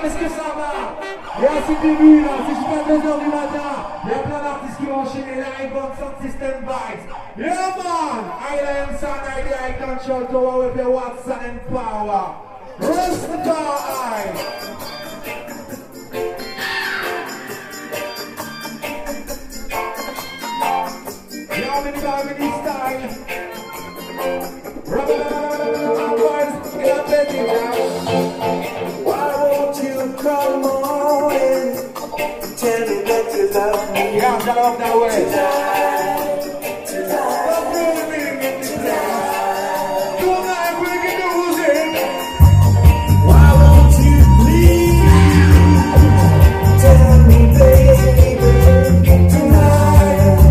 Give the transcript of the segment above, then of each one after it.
est-ce que ça va? Et à ce début là, c'est jusqu'à 2h du matin. Il y a plein d'artistes qui vont enchaîner live on Sound System Vibes. Yeah man! Island Sound Idea Control Tower with your Watson and Power. Rastafari! Harmony style. Why won't you come on in? Tell me that you love me. Yeah, I'm gonna love that way. Tonight we can do it. Why won't you please tell me, baby, tonight.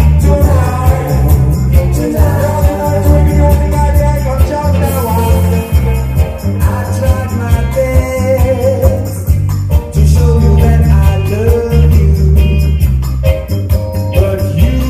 I tried my best to show you that I love you, but you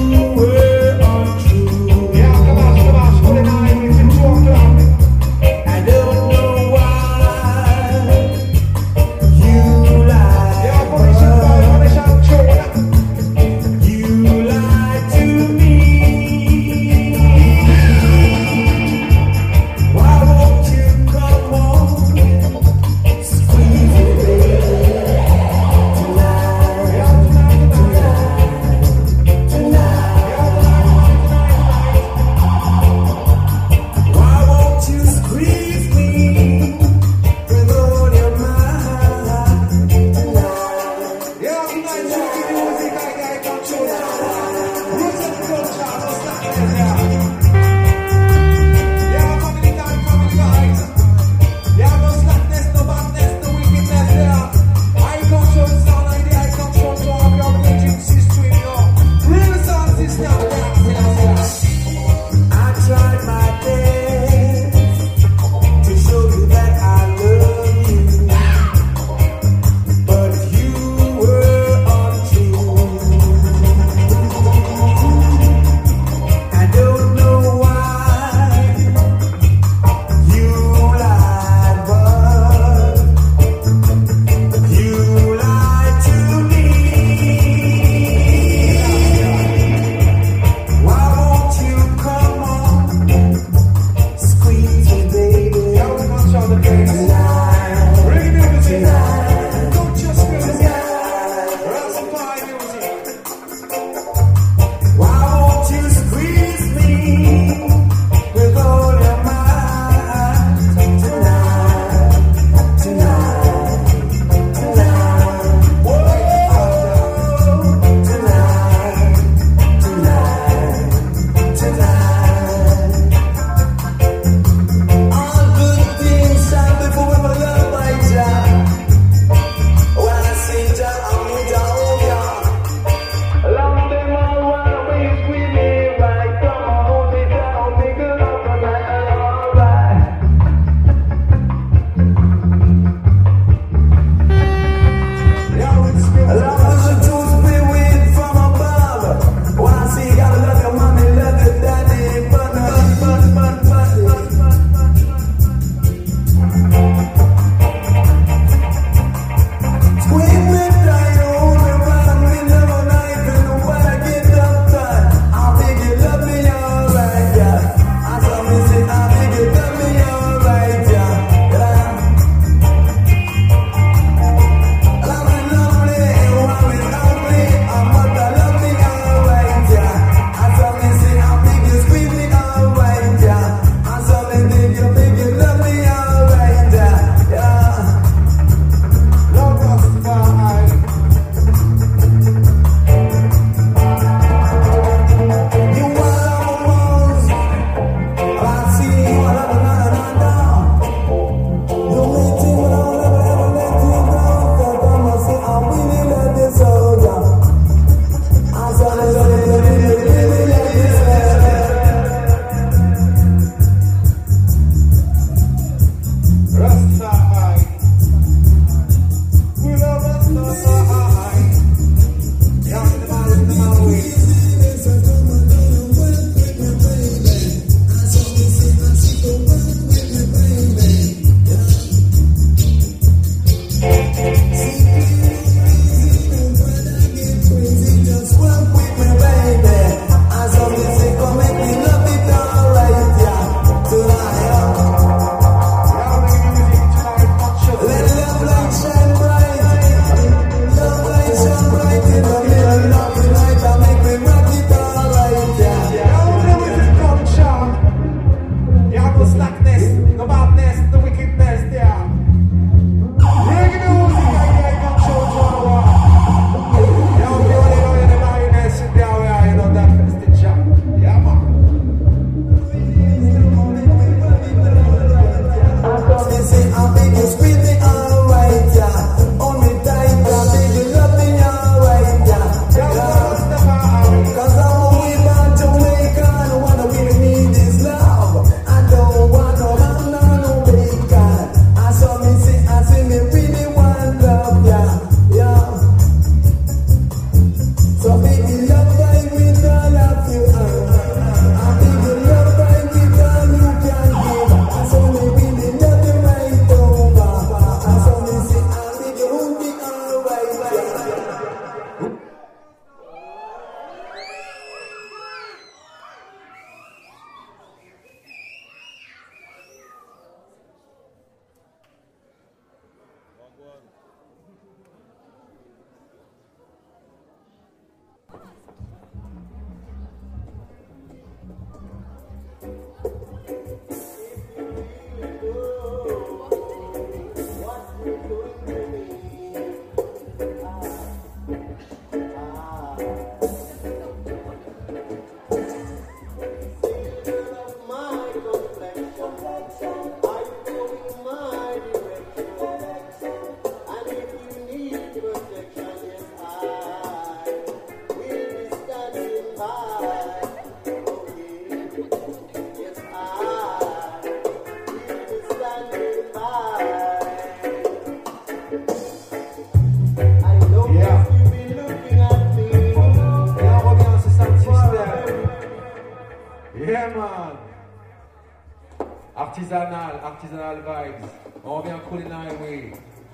Artisanal vibes. On revient Coolin Highway.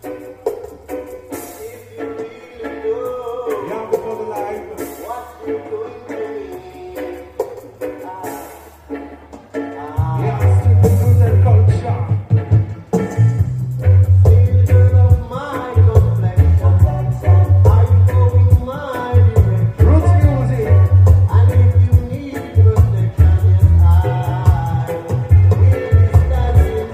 Yeah, before the live. What you doing to me? Yeah, stupid food and culture. Children of my complexion, are you going my direction? Roots music. And if you need protection, yes, I will be standing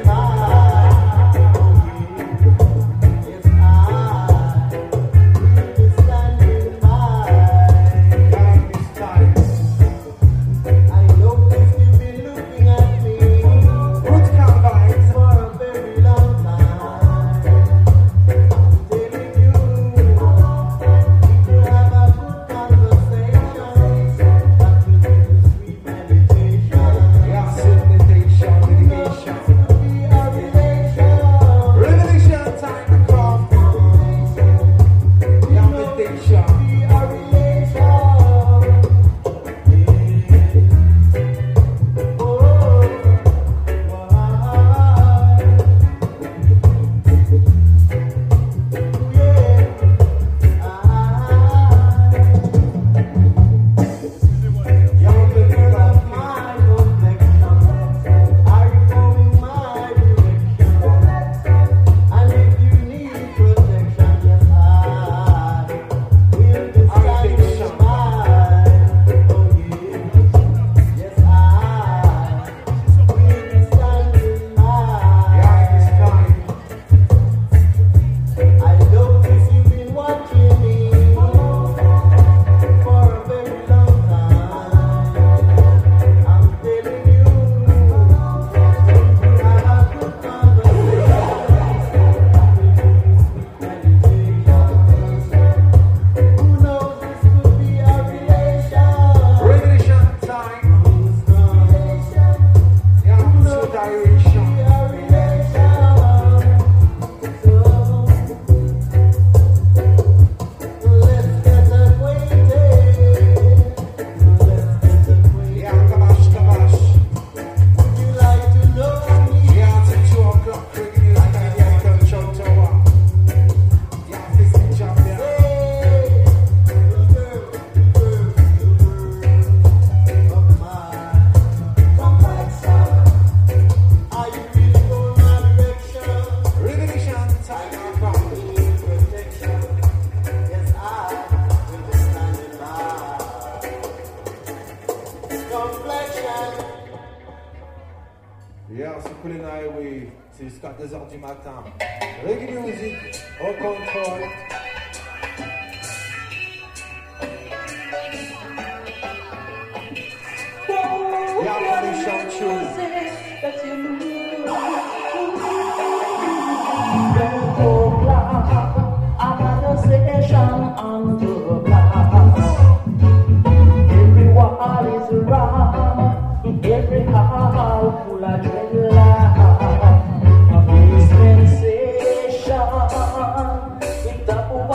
Coolin Highway, c'est jusqu'à 2h du matin. Reggae music, au contrôle. Yeah, for the show tune. Another session on the block. Every wall is round, every hall full of dreadlock. A big sensation, with the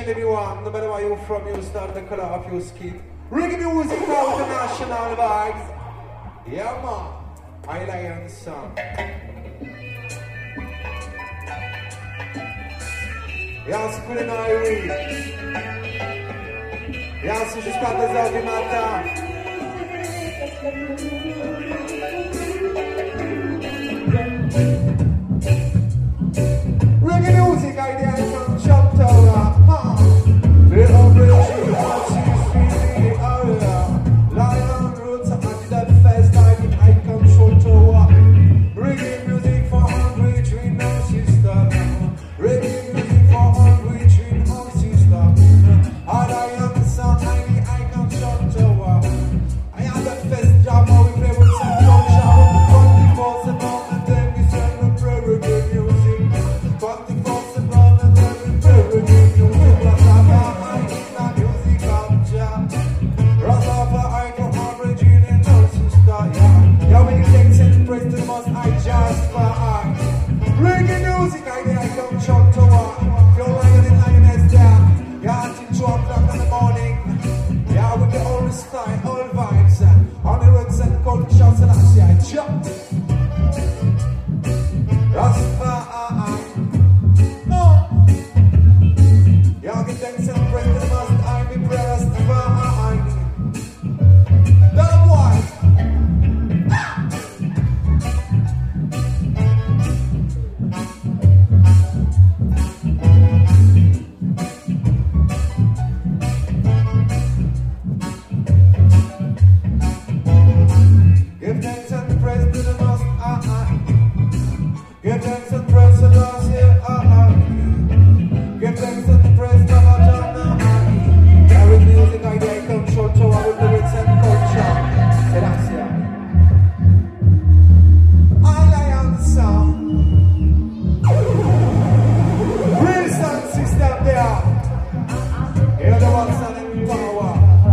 anyone, no matter where you're from, you start the color of your skin. Reggae music now with the national vibes. Yeah, man. I Lion Son. Yeah, c'est cool et oui. Yeah, c'est jusqu'à 2h du matin. Reggae music, idea from Chapter. The operation of the area. Lion roots at that fest, I control tower. Reggae music for hungry dream, no sister. Reggae music for hungry dream, no sister. All I am the sound, I control tower. I am that fest jam, we play with some culture. 24/7 and then we send the reggae music. 24/7 and then we play reggae music. Reggae music, I come short to walk. Feel like an lioness there. Yeah, till 2 o'clock in the morning. Yeah, with the old style, old vibes. On the roads and cultures and I say, I jump. Rastafari. No. Yeah, give thanks and praise to the Most High, be praised Rastafari. That boy. Give thanks and praise to the Most High. Give thanks and praise to the Lord, give thanks and praise to our John. Yeah, with music, I control to our lyrics and culture. Say that's here. I am the sound. Real sound system there. You're the one standing power.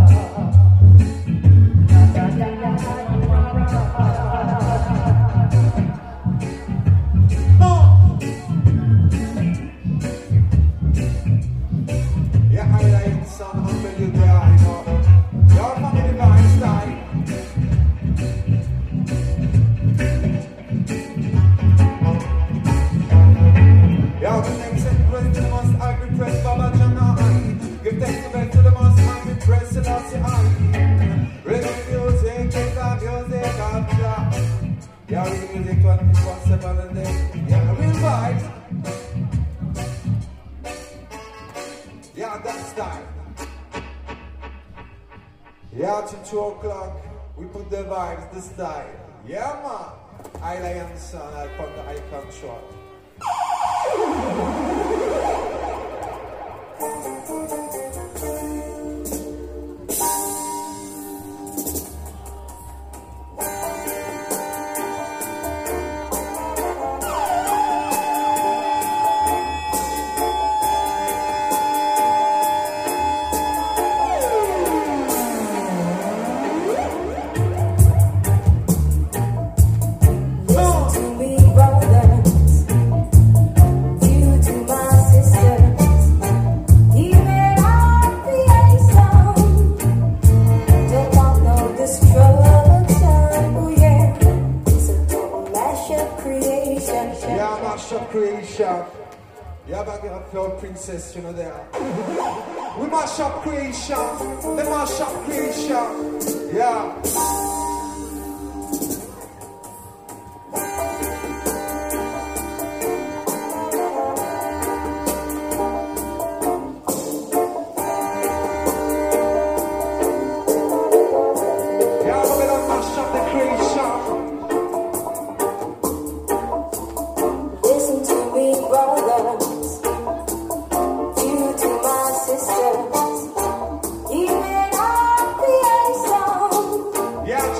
Yeah, till 2 o'clock, we put the vibes, the style. Yeah, man. I Lion Son, I'll put the icon short. Yeah, back here up your princess, you know there. We mash up creation, they mash up creation. Yeah. Yeah,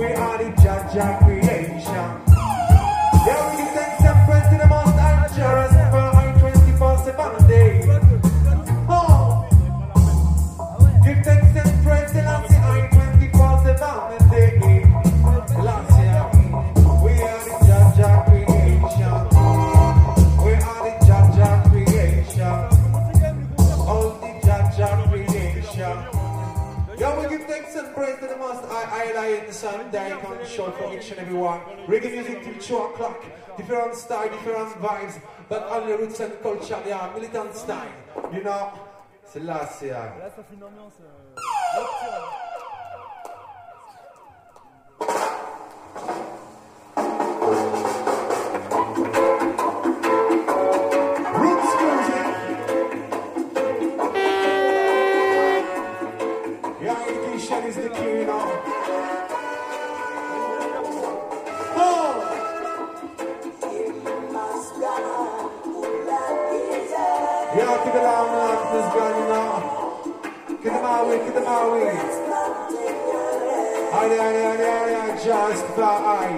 We are the Jaja creation. Yeah, we give thanks and praise to the Most High Jah for our 24/7 day. Oh, give thanks and praise to our 24/7 day. Last year, we are the Jaja creation. We are the Jaja creation. All the Jaja creation. Yeah, we give thanks and praise to the Most High in the Sunday on the show for each and every one. Reggae music till 2 o'clock. Different style, different vibes, but only roots and culture, yeah, militant style. You know, c'est là, c'est là. Là, ça fait une ambiance. Roots music. Yeah, education is the key, you know. Yeah, keep it loud, man. This gun, you know. Get them out, get them out. Aye, just fine.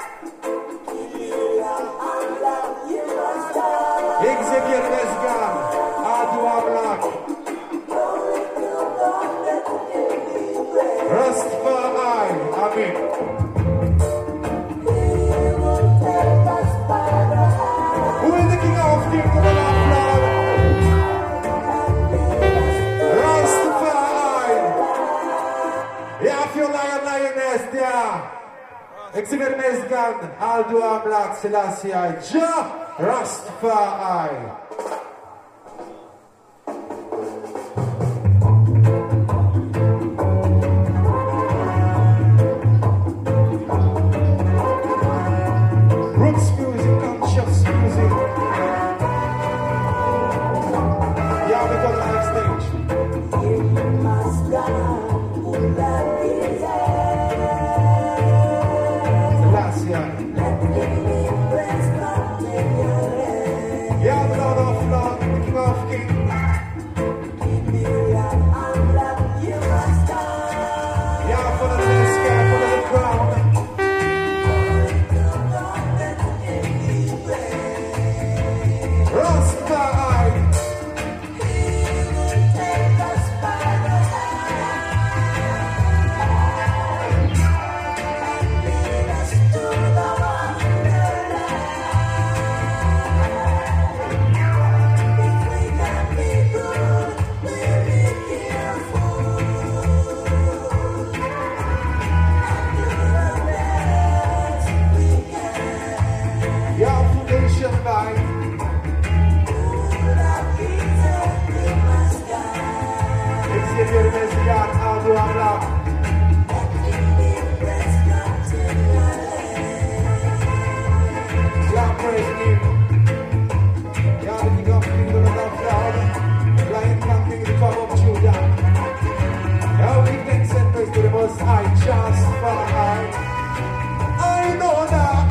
Execute this gun. Adwa Black. Rastafari. Amen. Who is the king of kings of the Lord? Yeah, I feel lion, lioness, yeah. Exhibit Miss Gun, Aldua Black, Selassie, Jah Rastafari. Roots music, conscious music. Yeah, we got live stage. Yeah, the Lord of Lords, the King of Kings. Yeah, follow the sky, follow the crown. Rastafari. I know that.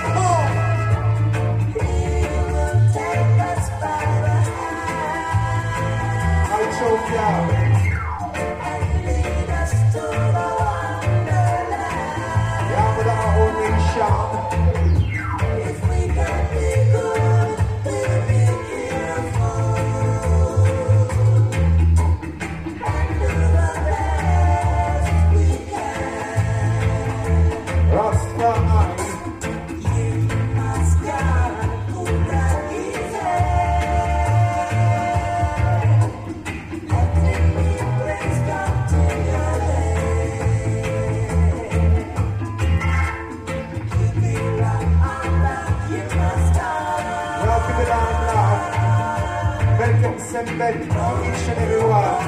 Sembet each and every one.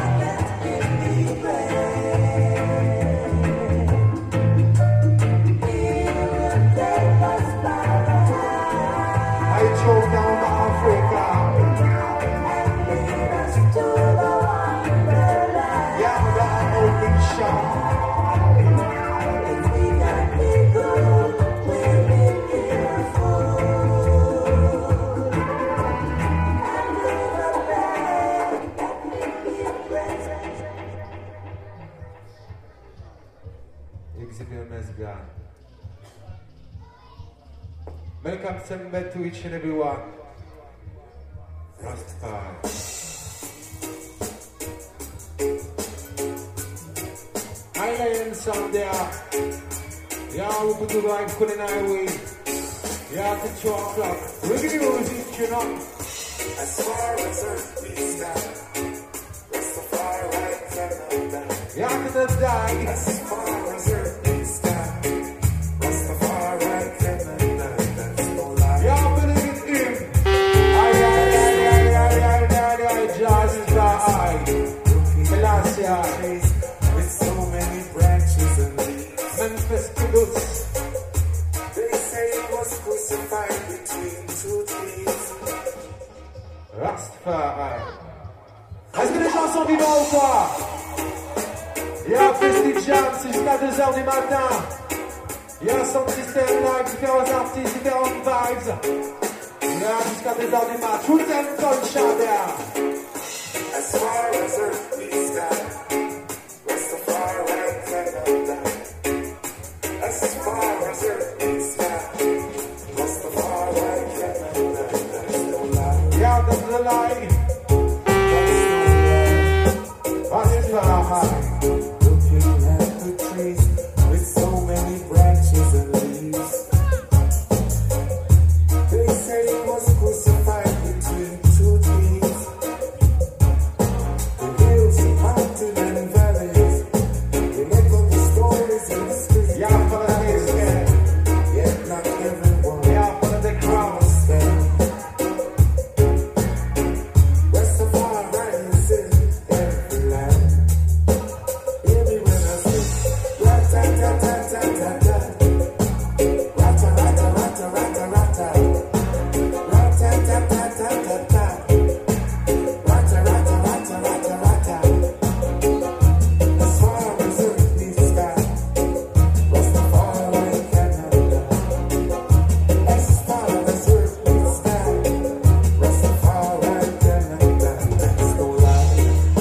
I drove down to Africa. Yeah, the open shop. Sibyl Mesga. Welcome to each and every one. Rastafari. Island sound there. Yeah, we put the right culinary way. Yeah, to 2 o'clock. We're gonna music, you know. As far as earthly sky, Rastafari cannot die. Yeah, to the die. As far as earthly sky, Rastafari cannot die. That's no lie. Yeah, believe in him. Aye, Jazz is the eye. Selassie. With so many branches and leaves, Memphis Kibbutz. they say he was crucified between 2 trees. Rastafari. Est-ce que les gens sont vivants ou quoi? Y'a Festi Jam, c'est jusqu'à 2h du matin. Y'a un son système live, différents artistes, différentes vibes. Y'a jusqu'à 2h du matin. Tout le temps, Chabert. As far as earthly sky, Rastafari cannot die. As far as earthly sky, Rastafari cannot die. That's no lie. Y'a that's the lie. Rastafari. Looking at the trees with so many branches and leaves, they say he was crucified between 2 trees. The hills, mountains and valleys, they make up the stories in the streets. Y'a for the next man. Yet not everyone Y'a for the crowd. understands. Rastafari is in every land. Hear me when I say rat-ta-ta-ta-ta-ta-ta, rata-rata-rata-rata-rata, rat-ta-ta-ta-ta-ta-ta, rata-rata-rata-rata-rata. As far as earthly sky, Rastafari cannot die. As far as earthly sky, Rastafari cannot die. That's no lie.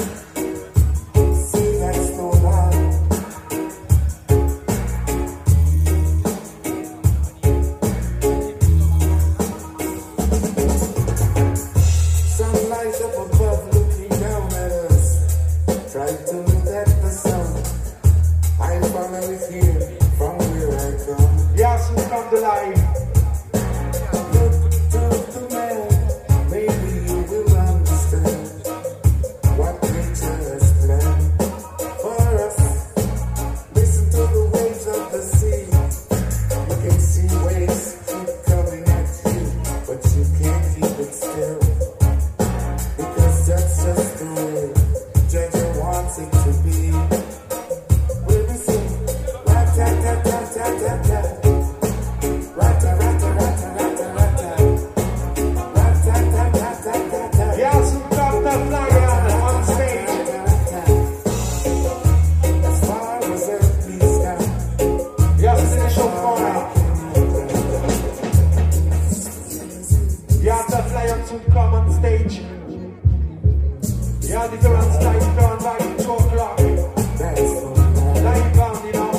See, that's no lie. Sun lies up above, looking down at us. Try to look at the sun. I finally hear from where I come. Y'a some from the live. Look to the man, maybe you will understand what nature has planned for us. Listen to the waves of the sea. You can see waves keep coming at you, but you can't keep it still, because that's just the way Jaja wants it to be. When we sing rat-ta-ta-ta-ta-ta-ta, rata-rata-rata-rata-rata, rat-ta-ta-ta-ta-ta-ta, Y'a some from the flyer on stage. as far as earthly sky, Y'a c'est les chauffeurs. Y'a the flyer to come on stage. Y'a different styles, different vibes, 2 o'clock. that's no lie. Live band, you know.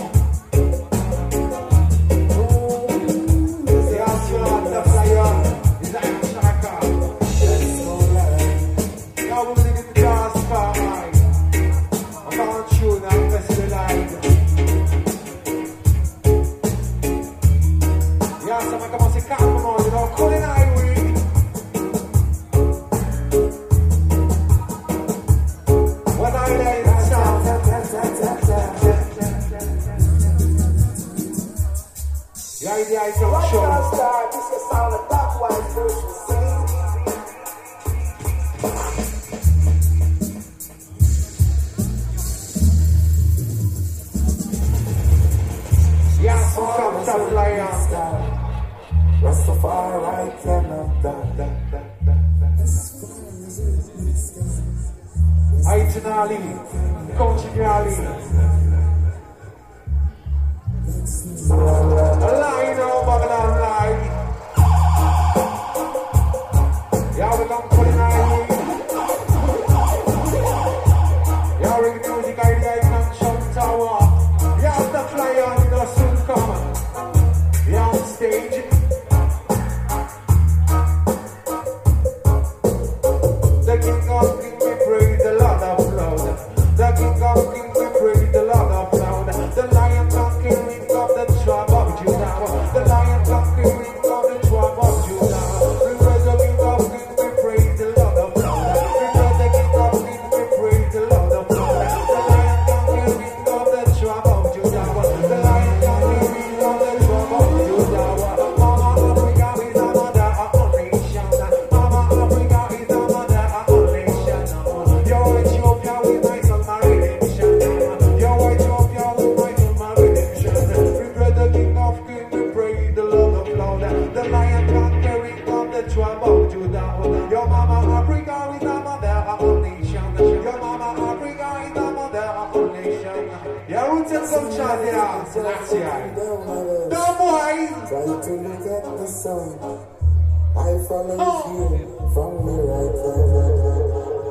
Y'a sur the flyer. It's like a shaka. That's no lie. Now we're gonna get the jazz part, right? I'm on tune, I'm the live. Y'a ça va commencer calmement, you know. Culinary week. What I like sound. Y'a the item show. Y'a some from the flyer. Rastafari cannot die. Aitinali, Conchigali. Line over Babylon line. Yeah, we come culinary. Yeah, we music idea, come Chum Tower. Yeah, the flyer, you know. Selassie. down No boy. try to look at the sun. I follow you from the right side.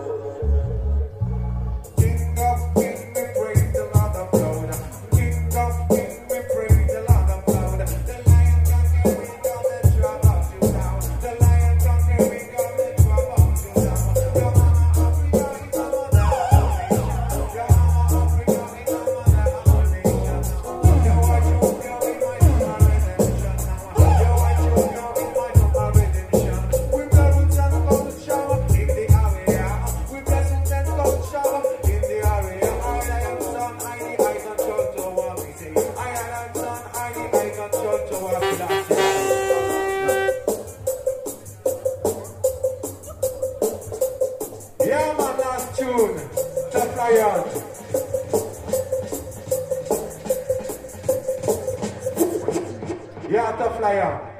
King of King, we praise the Lord of Lord. King of King, we praise the Lord of Lord. The lion conquer, we come and drop out you down. The lion conquer, we come and drop out you down. Your mama Africa is a mother of nation. Your mama Africa is a mother of nation. You are you, you're in my redemption now. You are you, you're in my redemption. We blow roots and cold shower in the area. We bless roots and cold shower in the area. I am son, I control to what we say. I am son, I control to what we say. Yeah, man, last tune. Tough Lion. Yeah, Tough Lion.